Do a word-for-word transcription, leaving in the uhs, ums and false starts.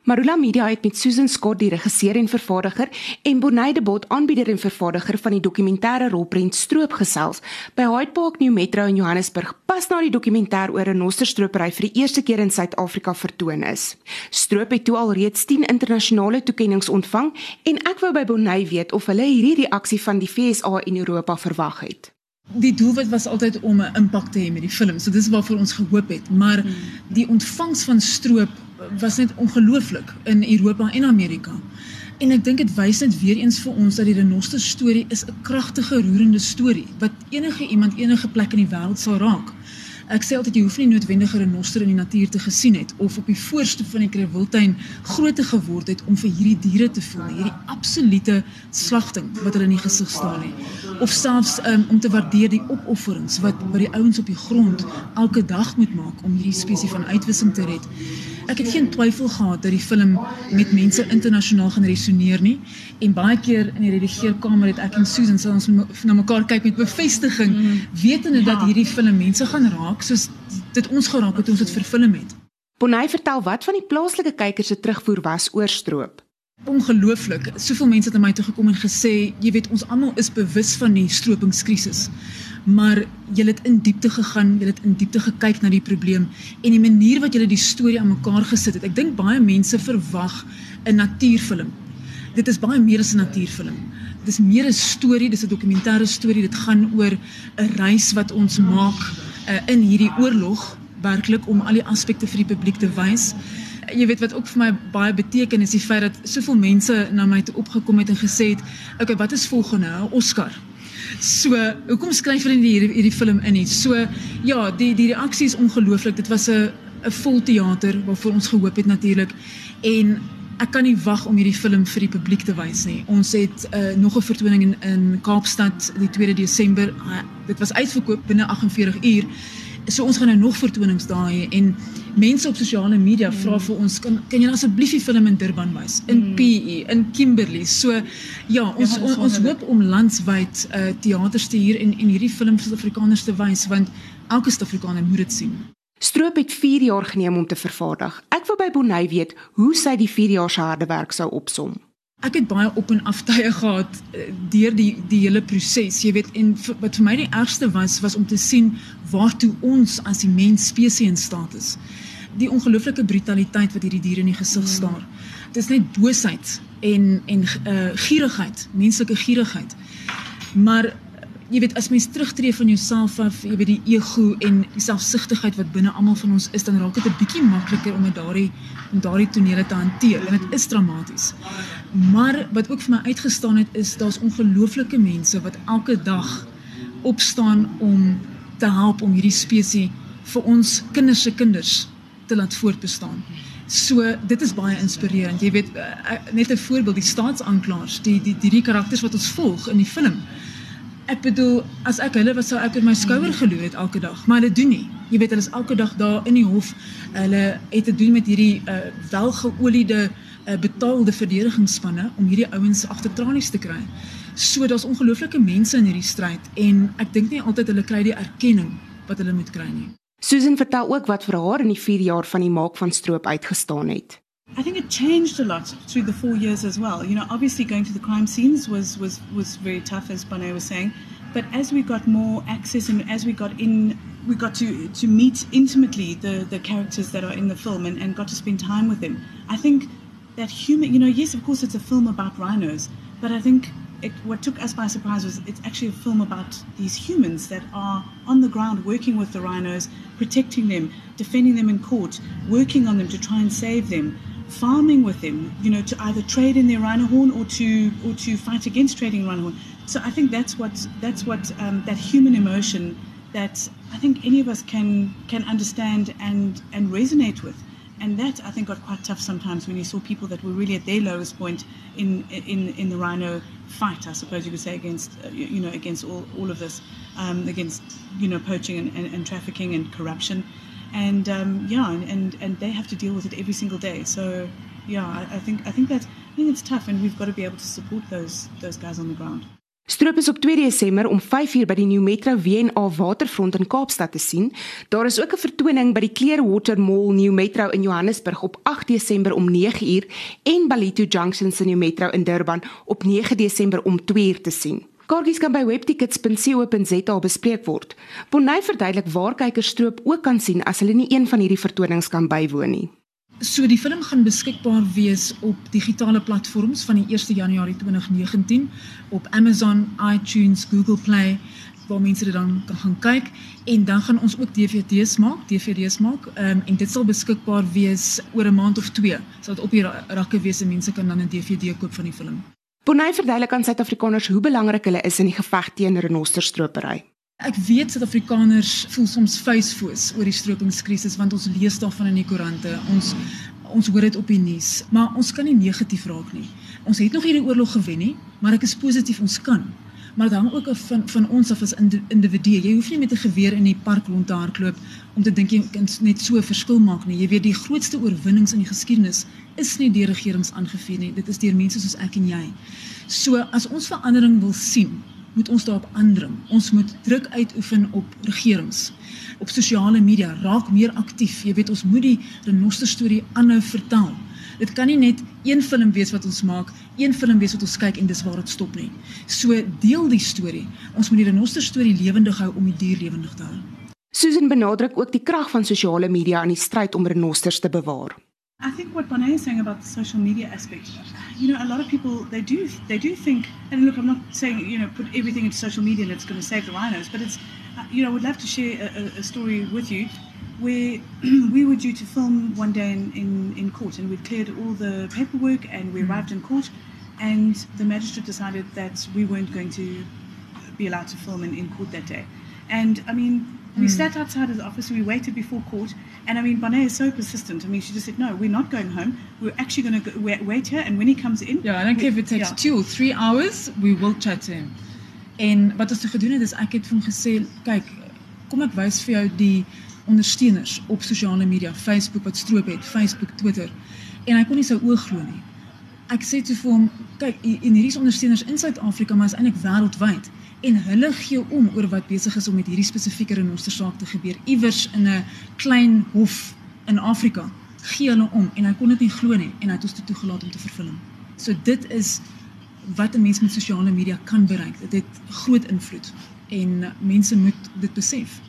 Marula Media het met Susan Scott, die regisseur en vervaardiger, en Bonnie de Bot, aanbieder en vervaardiger van die dokumentêre rolprent Stroop gesels by Hyde Park New Metro in Johannesburg, pas na die dokumentêr oor 'n renosterstropery vir die eerste keer in Suid-Afrika vertoon is. Stroop het toe al reeds tien internasionale toekennings ontvang en ek wou by Bonnie weet of hulle hierdie reaksie van die V S A en Europa verwag het. Die doelwit was altyd om 'n impak te hê met die film, so dis waarvoor ons gehoop het, maar hmm. die ontvangs van Stroop was net ongelooflik in Europa en Amerika. En ek dink dit wys net weer eens vir ons dat die renoster storie is 'n kragtige, roerende storie, wat enige iemand enige plek in die wêreld sal raak. Ek sê altyd, jy hoef nie noodwendig 'n renoster in die natuur te gesien het, of op die voorstoep van die Krewiltuin grootte geword het om vir hierdie diere te voel, hierdie absolute slagting wat hulle in die gesig staan nie. Of selfs um, om te waardeer die opofferings wat, wat die ouens op die grond elke dag moet maak om hierdie spesie van uitwissing te red. Ek het geen twyfel gehad dat die film met mense internasionaal gaan resoneer nie, en baie keer in die redigeerkamer het ek en Susan sal ons na mekaar kyk met bevestiging, mm. wetende dat hierdie film mense gaan raak, soos dit ons geraak het, ons het verfilm het. Bonnie vertel wat van die plaaslike kykers se terugvoer was oor Stroop. Ongelooflik, soveel mense het aan my toe gekom en gesê, jy weet, ons almal is bewus van die stropingskrisis, maar julle het in diepte gegaan, julle het in diepte gekyk na die probleem, en die manier wat julle die storie aan mekaar gesit het, ek dink baie mense verwag 'n natuurfilm. Dit is baie meer as 'n natuurfilm. Dit is meer 'n storie, dit is 'n dokumentêre storie, dit gaan oor 'n reis wat ons maak uh, in hierdie oorlog, werklik om al die aspekte vir die publiek te wys. Jy weet wat ook vir my baie beteken is die feit dat soveel mense na my toe opgekom het en gesê het, okay, wat is volgende, 'n Oscar? So, hoekom skryf hulle nie hierdie, hierdie film in nie? So, ja, die, die reaksie is ongelooflik, dit was 'n 'n vol teater, waarvoor ons gehoop het natuurlik, en ek kan nie wag om hierdie film vir die publiek te wys nie. Ons het uh, nog 'n vertoning in, in Kaapstad, die tweede Desember, uh, dit was uitverkoop binne agt en veertig uur, so ons gaan nou nog vertonings daar hê, en mense op sosiale media mm. vra vir ons, kan, kan jy asseblief die film in Durban wys, in mm. P E, in Kimberley, so ja, ons, ja, ons, ons hoop om landswyd uh, theaters te hier en, en hierdie film vir Suid-Afrikaners te wys, want elke Suid-Afrikaner moet dit sien. Stroop het vier jaar geneem om te vervaardig. Ek wil by Bonnie weet hoe sy die vier jaar se harde werk sou opsom. Ek het baie op en af tye gehad deur die die hele proses, jy weet, en wat vir my die ergste was, was om te sien waartoe ons as die mens spesie in staat is. Die ongelooflike brutaliteit wat hierdie diere in die gesig staar. Dit is net boosheid en en uh, gierigheid, menslike gierigheid. Maar jy weet, as mens terugtree van jouself af, jy weet, die ego en die selfsugtigheid wat binne almal van ons is, dan raak dit 'n bietjie makliker om met daardie om daardie tonele te hanteer, en dit is dramaties. Maar wat ook vir my uitgestaan het, is daar's ongelooflike mense wat elke dag opstaan om te help om hierdie spesie vir ons kinders se kinders te laat voortbestaan. So, dit is baie inspirerend. Jy weet, net 'n voorbeeld, die staatsaanklaers, die die die, die karakters wat ons volg in die film. Ek bedoel, as ek hulle was, sou ek in my skouer geloop het elke dag, maar hulle doen nie. Jy weet, hulle is elke dag daar in die hof, hulle het te doen met hierdie uh, welgeoliede, uh, betaalde verdedigingsspanne om hierdie ouens agter tralies te kry. So, daar's ongelooflike mense in hierdie stryd, en ek dink nie altyd hulle kry die erkenning wat hulle moet kry nie. Susan vertel ook wat vir haar in die vier jaar van die maak van Stroop uitgestaan het. I think it changed a lot through the four years as well. You know, obviously going to the crime scenes was, was, was very tough, as Bonnie was saying. But as we got more access and as we got in, we got to, to meet intimately the, the characters that are in the film and, and got to spend time with them. I think that human, you know, yes, of course it's a film about rhinos, but I think it, what took us by surprise was it's actually a film about these humans that are on the ground working with the rhinos, protecting them, defending them in court, working on them to try and save them, farming with them, you know, to either trade in their rhino horn or to or to fight against trading rhino horn. So I think that's what that's what um, that human emotion that I think any of us can can understand and and resonate with. And that I think got quite tough sometimes when you saw people that were really at their lowest point in in in the rhino fight, I suppose you could say, against uh, you, you know against all all of this, um, against you know poaching and, and, and trafficking and corruption. And um, yeah, and, and and they have to deal with it every single day. So yeah, I, I think I think that I think it's tough, and we've got to be able to support those those guys on the ground. Stroop is op twee Desember om vyf uur by die New Metro W en A Waterfront in Kaapstad te sien. Daar is ook 'n vertoning by die Clearwater Mall New Metro in Johannesburg op agt Desember om nege uur en Ballito Junction se New Metro in Durban op nege Desember om twee uur te sien. Kaartjies kan by webtickets punt co punt za bespreek word. Bonnie verduidelik waar kykers Stroop ook kan sien as hulle nie een van hierdie vertonings kan bywoon nie. So die film gaan beskikbaar wees op digitale platforms van die eerste Januarie twintig negentien op Amazon, iTunes, Google Play, waar mense dit dan kan gaan kyk, en dan gaan ons ook D V D's maak, D V D's maak, um, en dit sal beskikbaar wees oor 'n maand of twee, sal dit op die rakke wees en mense kan dan 'n D V D koop van die film. Bonnie verduidelik aan Suid-Afrikaners hoe belangrik hulle is in die geveg teen renosterstropery. Ek weet Suid-Afrikaners voel soms vuisfoos oor die stropingskrisis, want ons lees daarvan in die koerante, ons ons hoor dit op die nuus, maar ons kan nie negatief raak nie. Ons het nog hierdie oorlog gewen nie, maar ek is positief ons kan. Maar dit hang ook af van van ons af as individue. Jy hoef nie met 'n geweer in die park rond te hardloop om te dink jy kan net so 'n verskil maak nie. Jy weet die grootste oorwinnings in die geskiedenis is nie deur regerings aangevier nie. Dit is deur mense soos ek en jy. So as ons verandering wil sien, moet ons daarop aandring. Ons moet druk uitoefen op regerings, op sosiale media, raak meer aktief. Jy weet, ons moet die renoster storie aanhou vertel. Dit kan nie net een film wees wat ons maak, een film wees wat ons kyk en dis waar dit stop nie. So deel die storie. Ons moet die renoster storie lewendig hou om die dier lewendig te hou. Susan benadruk ook die krag van sosiale media in die stryd om renosters te bewaar. I think what Bonnie is saying about the social media aspect, you know, a lot of people, they do they do think, and look, I'm not saying, you know, put everything into social media and it's going to save the rhinos, but it's, uh, you know, I would love to share a, a story with you where we were due to film one day in, in, in court, and we'd cleared all the paperwork and we arrived in court, and the magistrate decided that we weren't going to be allowed to film in, in court that day. And I mean, we mm. sat outside his office, we waited before court, and I mean, Bonnie is so persistent. I mean, she just said, no, we're not going home. We're actually going to wait, wait here, and when he comes in... Yeah, I don't care if it takes yeah. two or three hours, we will chat to him. En wat ons te gedoen het, is ek het vir hom gesê, kyk, kom ek wys vir jou die ondersteuners op sosiale media, Facebook wat Stroop het, Facebook, Twitter, en hy kon nie sy oë glo nie. Ek sê toe vir hom, kyk, en hierdie is ondersteuners in Suid-Afrika, maar is eintlik wêreldwyd, en hulle gee om oor wat besig is om met hierdie spesifieke renostersaak te gebeur, iewers in 'n klein hof in Afrika, gee hulle om, en hy kon dit nie glo nie, en hy het ons toe toegelaat om te verfilm. So dit is wat 'n mens met sosiale media kan bereik, dit het groot invloed, en mense moet dit besef.